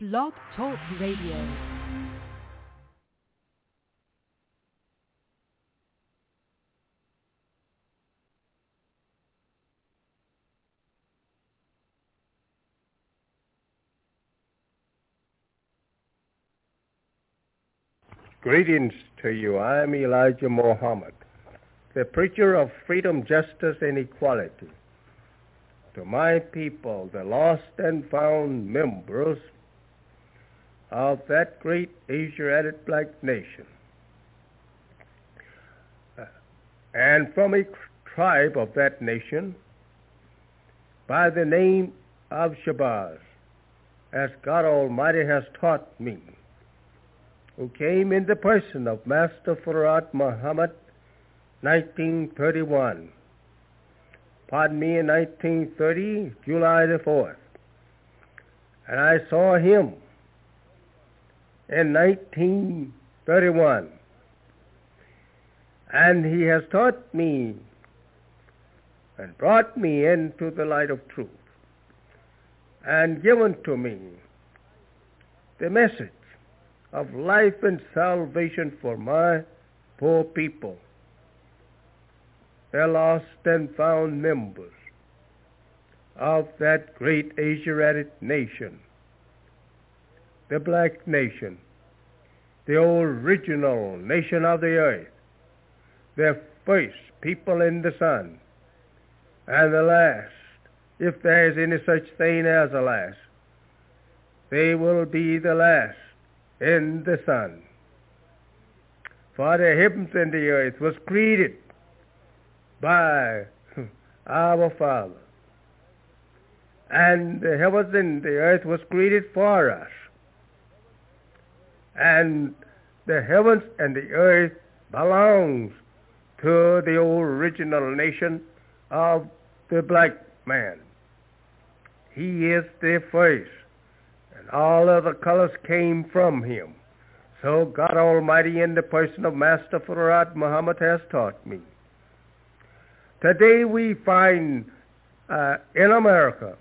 Blog Talk Radio. Greetings to you. I am Elijah Muhammad, the preacher of freedom, justice, and equality. To my people, the lost and found members of that great Asiatic black nation, and from a tribe of that nation by the name of Shabazz, as God Almighty has taught me, who came in the person of Master Fard Muhammad, 1931. Pardon me, in 1930, July the 4th. And I saw him in 1931. And he has taught me and brought me into the light of truth and given to me the message of life and salvation for my poor people, the lost and found members of that great Asiatic nation, the black nation, the original nation of the earth, the first people in the sun, and the last, if there is any such thing as a last, they will be the last in the sun. For the heavens and the earth was created by our Father, and the heavens and the earth was created for us, and the heavens and the earth belongs to the original nation of the black man. He is the first, and all other colors came from him. So God Almighty, in the person of Master Fard Muhammad, has taught me. Today we find in America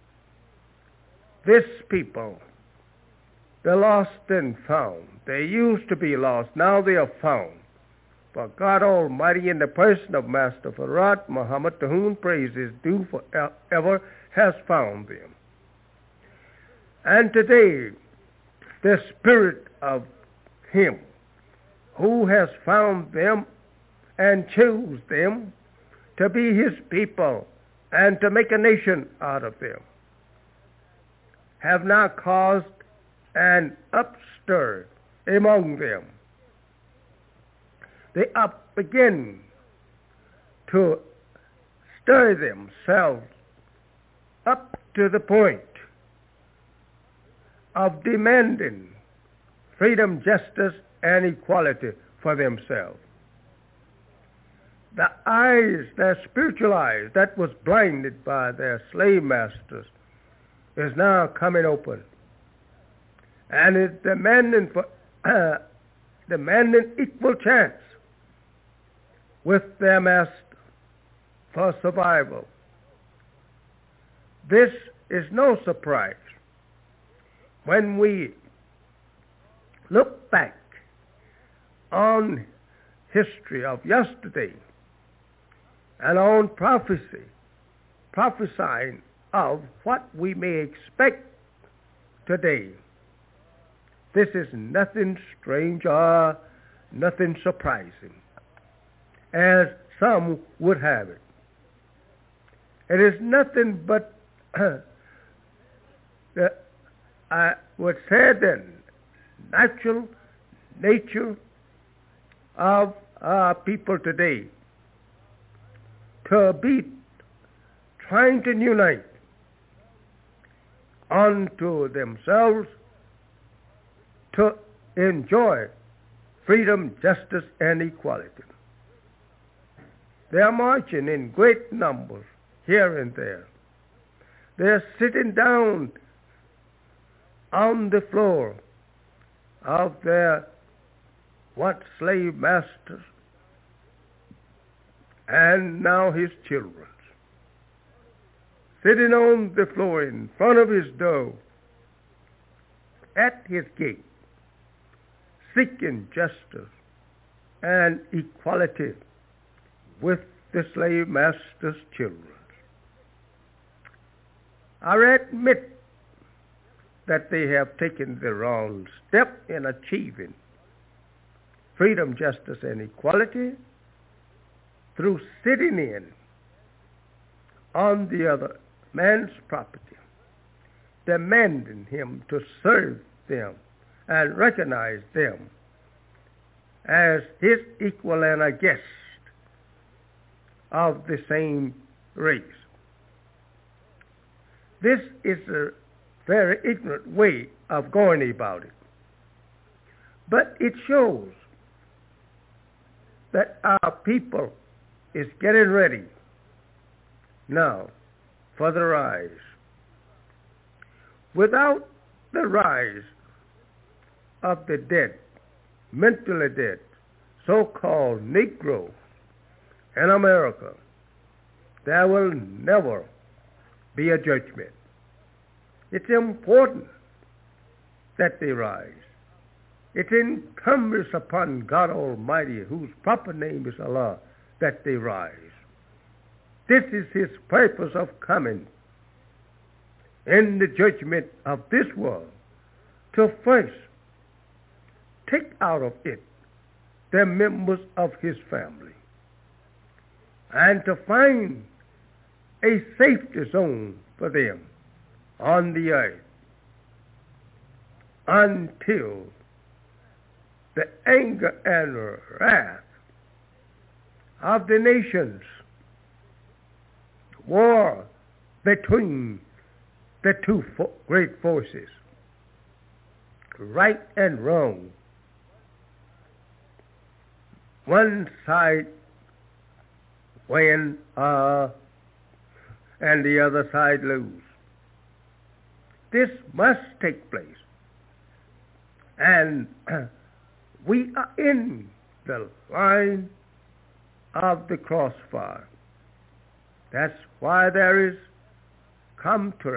this people, the lost and found. They used to be lost, now they are found. For God Almighty, in the person of Master Fard Muhammad, to whom praise is due forever, has found them. And today, the Spirit of Him who has found them and chose them to be His people and to make a nation out of them, have now caused an upstir among them. They begin to stir themselves up to the point of demanding freedom, justice, and equality for themselves. The eyes, their spiritual eyes, that was blinded by their slave masters, is now coming open, and is demanding equal chance with their master for survival. This is no surprise when we look back on history of yesterday and on prophesying of what we may expect today. This is nothing strange or nothing surprising, as some would have it. It is nothing but, I would say then, natural nature of our people today to be trying to unite unto themselves to enjoy freedom, justice, and equality. They are marching in great numbers here and there. They are sitting down on the floor of their slave masters and now his children, sitting on the floor in front of his door at his gate, seeking justice and equality with the slave master's children. I admit that they have taken the wrong step in achieving freedom, justice, and equality through sitting in on the other man's property, demanding him to serve them and recognize them as his equal and a guest of the same race. This is a very ignorant way of going about it. But it shows that our people is getting ready now for the rise. Without the rise of the dead, mentally dead, so-called Negro in America, there will never be a judgment. It's important that they rise. It incumbents upon God Almighty, whose proper name is Allah, that they rise. This is his purpose of coming in the judgment of this world, to first take out of it the members of his family and to find a safety zone for them on the earth until the anger and wrath of the nations, war between the two great forces, right and wrong, one side win and the other side lose. This must take place. And we are in the line of the crossfire. That's why there has come to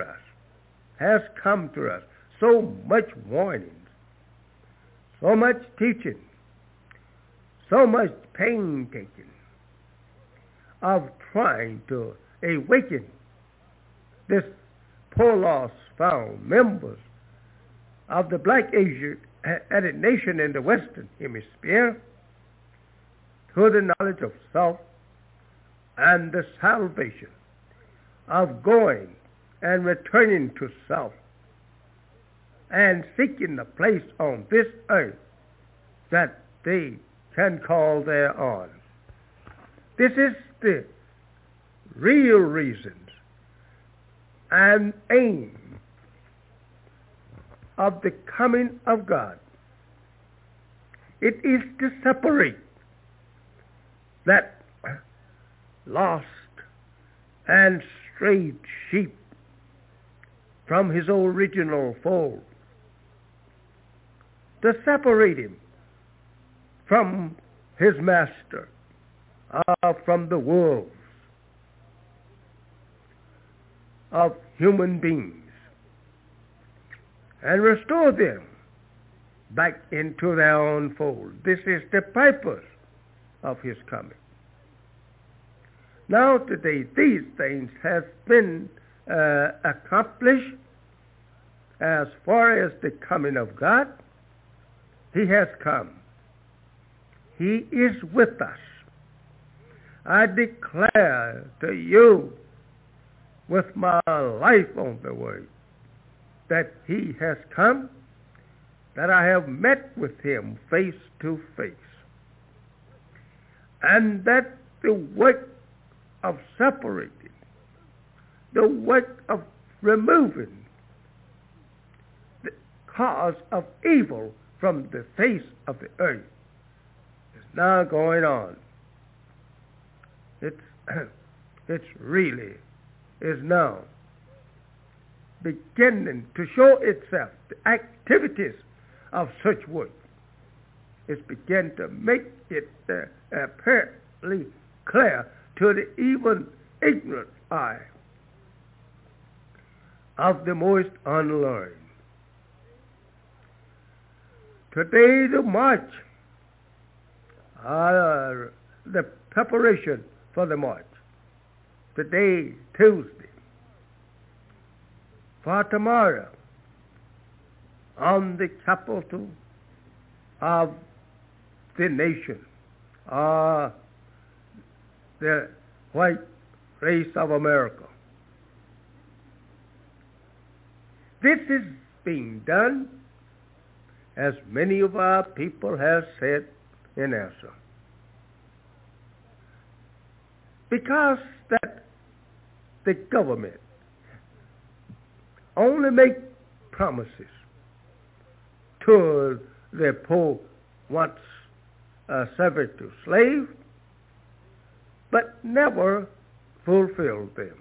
us so much warning, so much teaching, so much painstaking of trying to awaken this poor lost found members of the black Asian nation in the Western Hemisphere to the knowledge of self and the salvation of going and returning to self and seeking a place on this earth that they can call their own. This is the real reasons and aim of the coming of God. It is to separate that lost and strayed sheep from his original fold, to separate him from his master, from the wolves of human beings, and restore them back into their own fold. This is the purpose of his coming. Now today, these things have been accomplished as far as the coming of God. He has come. He is with us. I declare to you with my life on the word that he has come, that I have met with him face to face, and that the work of separating, the work of removing the cause of evil from the face of the earth is now going on. It's really is now beginning to show itself. The activities of such work is begin to make it apparently clear to the even ignorant eye of the most unlearned. today the march, the preparation for the march. Today, Tuesday. For tomorrow, on the capital of the nation, the white race of America. This is being done, as many of our people have said in answer, because that the government only make promises to the poor once subject to slave, but never fulfill them.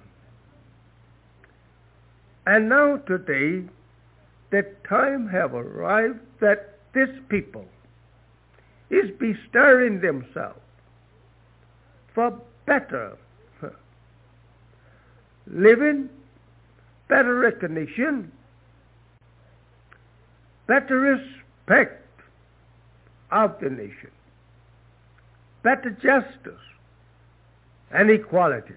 And now today, the time have arrived that this people is bestirring themselves for better living, better recognition, better respect of the nation, better justice and equality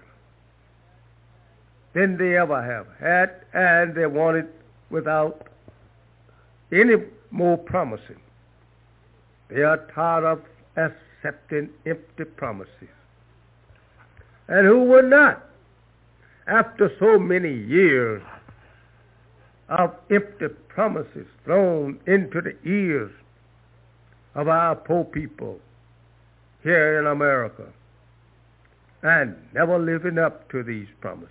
than they ever have had, and they want it without any more promising. They are tired of accepting empty promises. And who would not, after so many years of empty promises thrown into the ears of our poor people here in America, and never living up to these promises?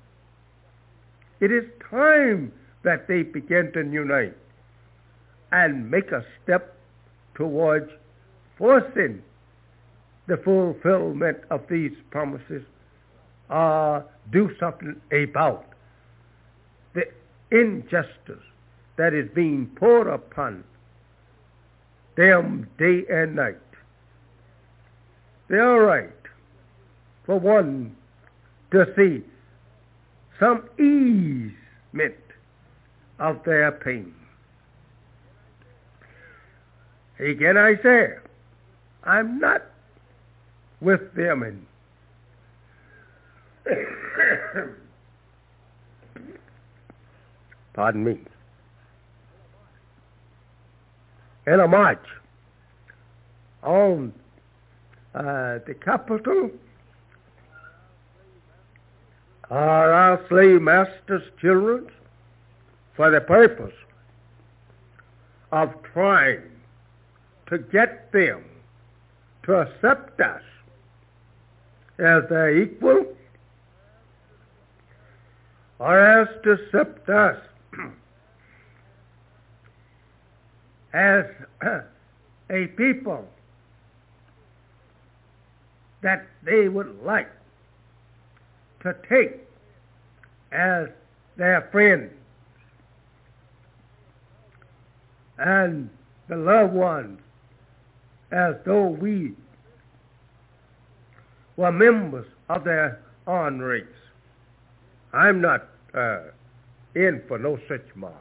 It is time that they begin to unite and make a step towards forcing the fulfillment of these promises, do something about the injustice that is being poured upon them day and night. They are right, for one, to see some easement of their pain. Again I say, I'm not with them in pardon me, in a march on the Capitol are our slave masters' children for the purpose of trying to get them to accept us as their equal, or as to accept us as a people that they would like to take as their friends and the loved ones, as though we were members of their own race. I'm not in for no such march.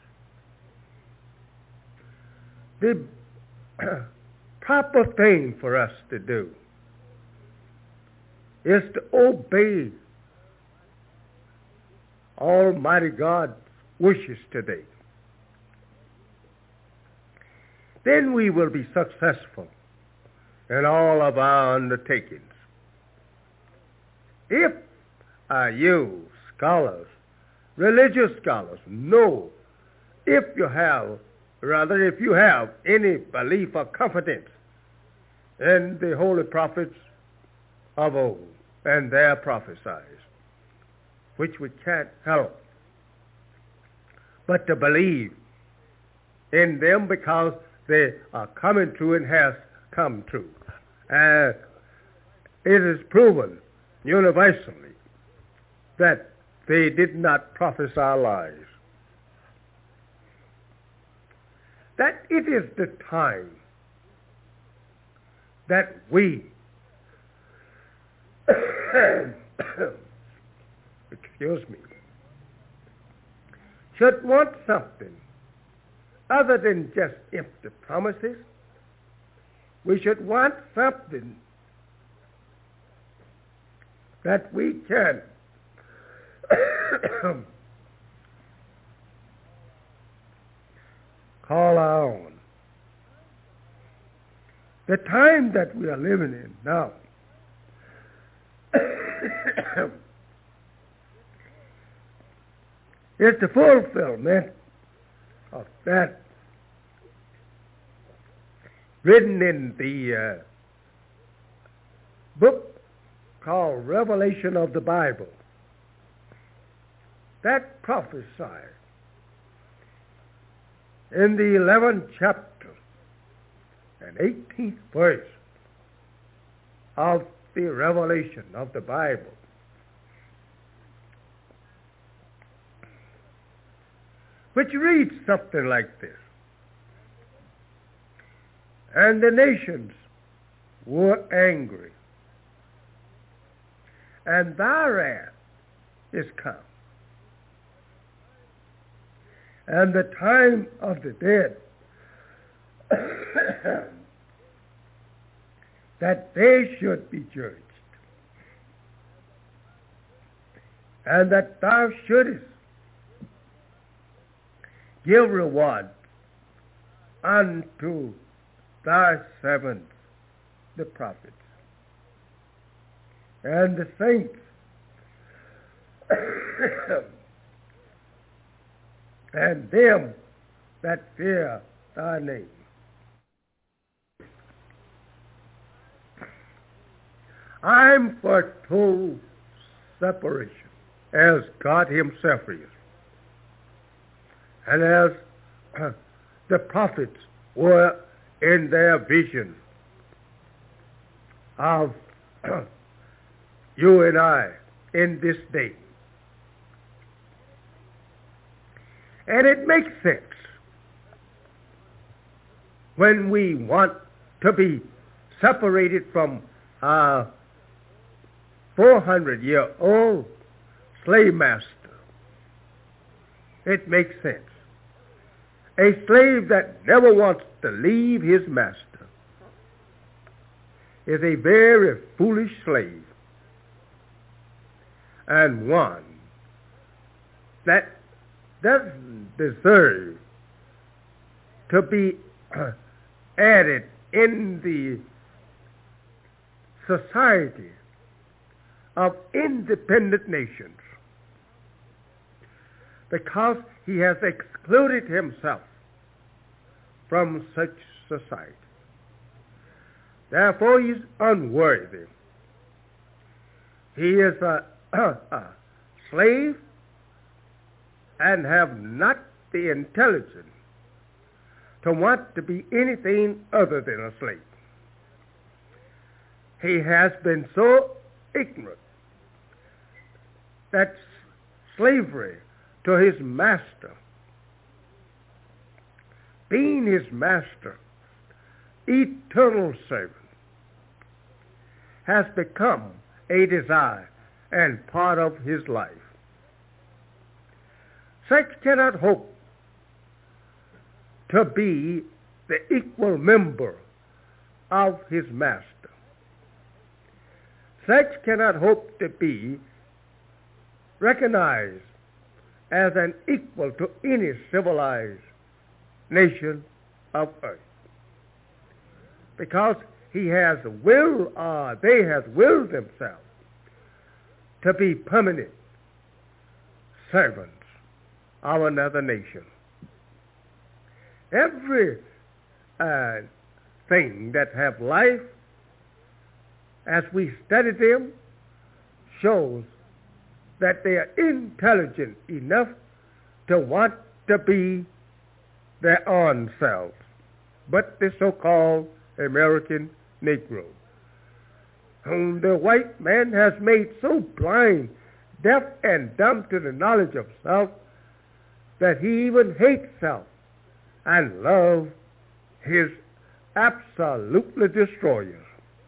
The proper thing for us to do is to obey Almighty God's wishes today. Then we will be successful in all of our undertakings. If you scholars, religious scholars, know, if you have any belief or confidence in the holy prophets of old and their prophecies, which we can't help but to believe in them because they are coming true and has come true. And it is proven universally that they did not prophesy lies. That it is the time that we excuse me, should want something other than just empty promises. We should want something that we can call our own. The time that we are living in now is the fulfillment of that written in the book called Revelation of the Bible. That prophesied in the 11th chapter and 18th verse of the Revelation of the Bible. Which reads something like this. And the nations were angry, and thy wrath is come, and the time of the dead, that they should be judged, and that thou shouldest give reward unto thy servants, the prophets, and the saints, and them that fear thy name. I'm for total separation, as God himself is, and as the prophets were in their vision of you and I in this day. And it makes sense when we want to be separated from our 400-year-old slave master. It makes sense. A slave that never wants to leave his master is a very foolish slave, and one that doesn't deserve to be added in the society of independent nations, because he has excluded himself from such society. Therefore, he is unworthy. He is a slave and have not the intelligence to want to be anything other than a slave. He has been so ignorant that slavery to his master, being his master, eternal servant, has become a desire and part of his life. Such cannot hope to be the equal member of his master. Such cannot hope to be recognized as an equal to any civilized nation of earth, because he has willed, they have willed themselves to be permanent servants of another nation. Every thing that have life, as we study them, shows that they are intelligent enough to want to be their own selves. But the so-called American Negro, whom the white man has made so blind, deaf, and dumb to the knowledge of self, that he even hates self and loves his absolutely destroyers.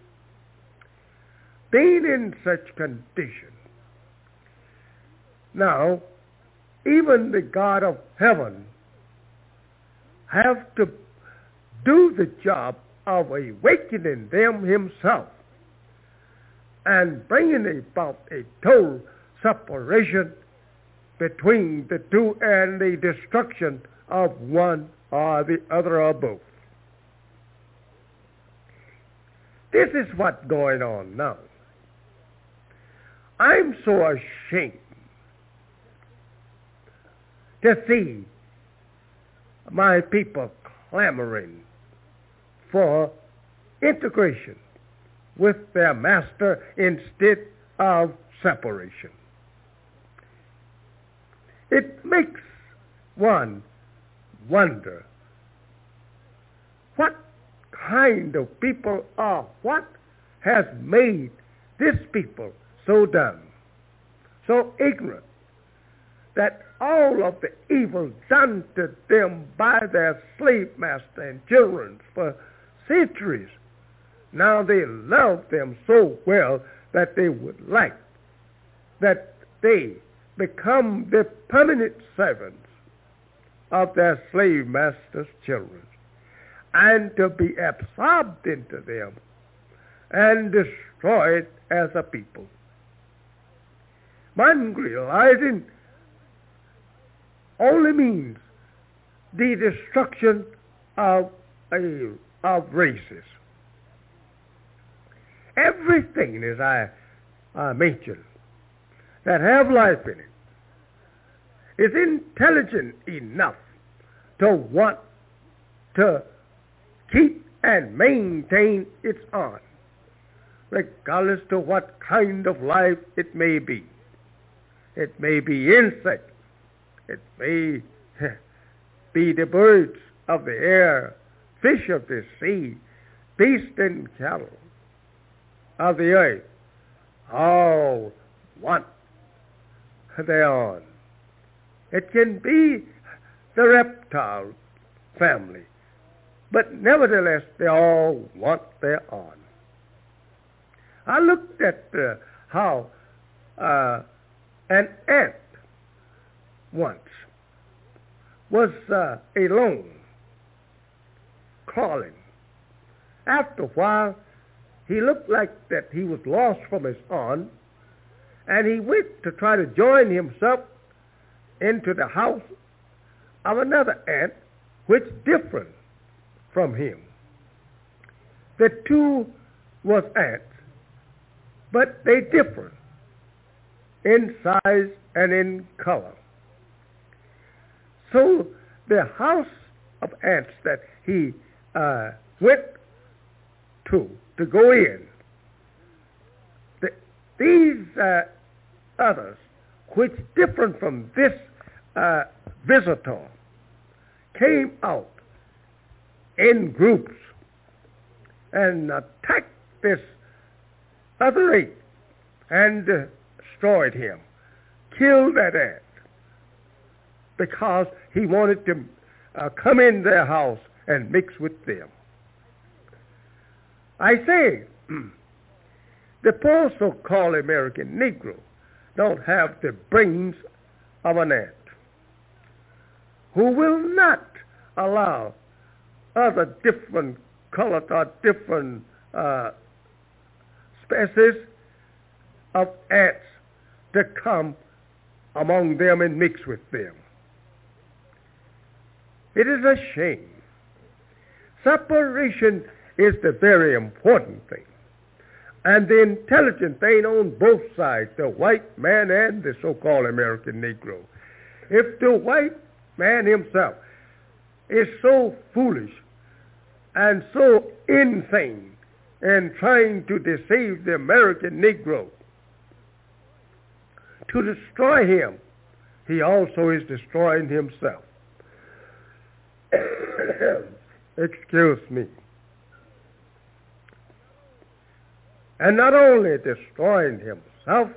Being in such condition, now even the God of heaven have to do the job of awakening them himself and bringing about a total separation between the two and the destruction of one or the other or both. This is what's going on now. I'm so ashamed to see my people clamoring for integration with their master instead of separation. It makes one wonder what kind of people are, what has made this people so dumb, so ignorant, that all of the evil done to them by their slave master and children for centuries, now they love them so well that they would like that they become the permanent servants of their slave master's children, and to be absorbed into them and destroyed as a people. Mongrelizing only means the destruction of races. Everything, as I mentioned, that have life in it is intelligent enough to want to keep and maintain its own, regardless to what kind of life it may be. It may be insects. It may be the birds of the air, fish of the sea, beasts and cattle of the earth. All want their own. It can be the reptile family, but nevertheless they all want their own. I looked at how an ant once was alone, crawling. After a while, he looked like that he was lost from his own, and he went to try to join himself into the house of another ant, which different from him. The two was ants, but they differ in size and in color. So the house of ants that he went to go in, these others, which different from this visitor, came out in groups and attacked this other ape and destroyed him, killed that ant, because he wanted to come in their house and mix with them. I say, the poor so-called American Negro don't have the brains of an ant, who will not allow other different colored or different species of ants to come among them and mix with them. It is a shame. Separation is the very important thing. And the intelligent thing on both sides, the white man and the so-called American Negro. If the white man himself is so foolish and so insane in trying to deceive the American Negro, to destroy him, he also is destroying himself. Excuse me. And not only destroying himself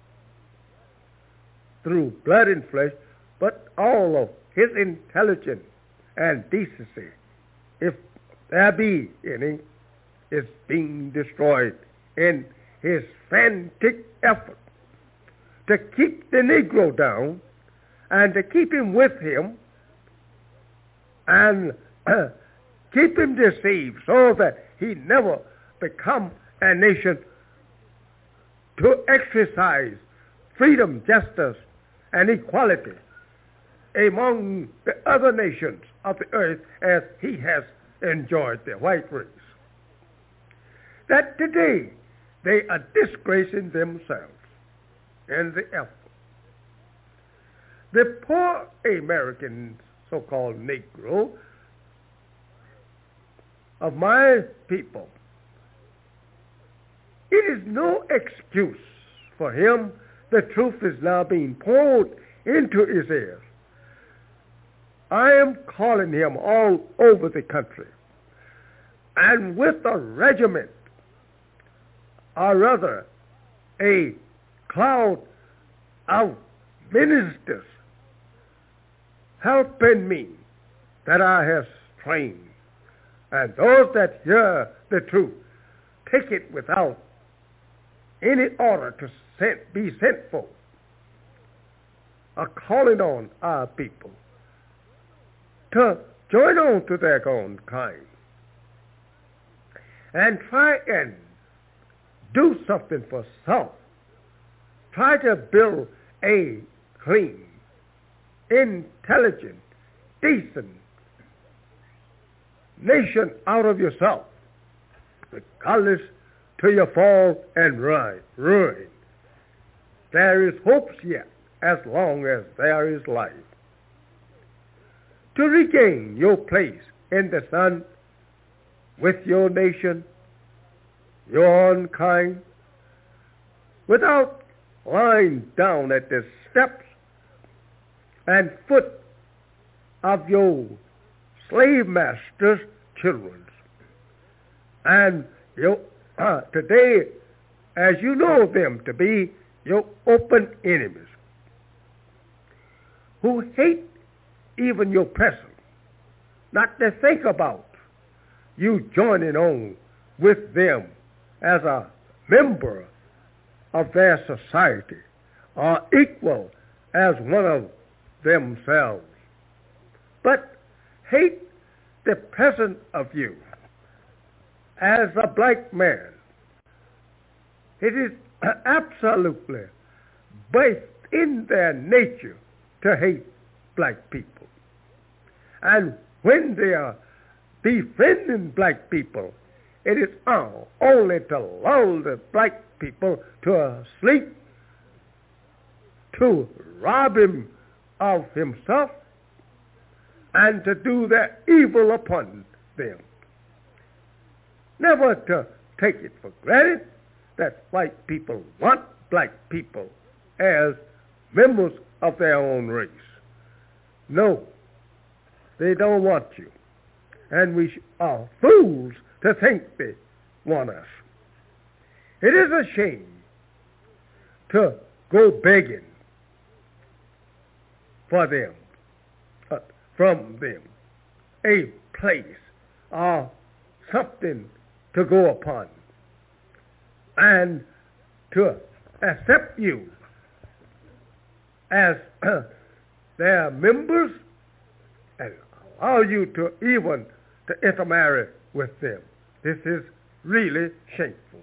through blood and flesh, but all of his intelligence and decency, if there be any, is being destroyed in his frantic effort to keep the Negro down and to keep him with him and keep him deceived so that he never become a nation to exercise freedom, justice, and equality among the other nations of the earth as he has enjoyed the white race. That today they are disgracing themselves in the effort. The poor American so-called Negro of my people, it is no excuse for him. The truth is now being poured into his ears. I am calling him all over the country, and with a regiment, or rather a cloud of ministers helping me that I have trained, and those that hear the truth take it without any order to be sent for, are calling on our people to join on to their own kind and try and do something for self. Try to build a clean, intelligent, decent nation out of yourself, regardless to your fall and ruin. There is hopes yet, as long as there is life, to regain your place in the sun with your nation, your own kind, without lying down at the steps and foot of your slave masters' children. And today, as you know them to be your open enemies, who hate even your presence, not to think about you joining on with them as a member of their society, or equal as one of themselves, but hate the presence of you as a black man. It is absolutely based in their nature to hate black people. And when they are befriending black people, it is only to lull the black people to sleep, to rob him of himself, and to do their evil upon them. Never to take it for granted that white people want black people as members of their own race. No, they don't want you. And we are fools to think they want us. It is a shame to go begging for them, from them, a place or something to go upon, and to accept you as their members and allow you to even to intermarry with them. This is really shameful.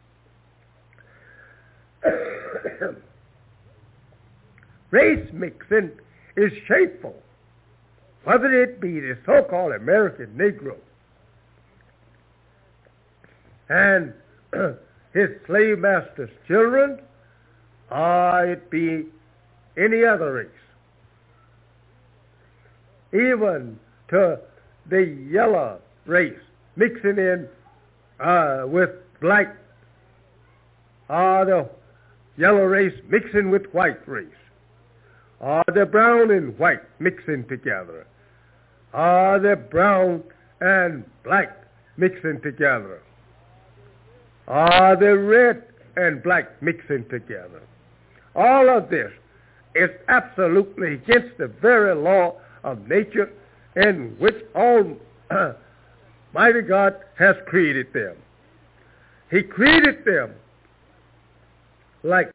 Race mixing is shameful, whether it be the so-called American Negro and his slave master's children, or it be any other race, even to the yellow race mixing in with black, or the yellow race mixing with white race, or the brown and white mixing together, or the brown and black mixing together, or the red and black mixing together. All of this is absolutely against the very law of nature in which Almighty God has created them. He created them like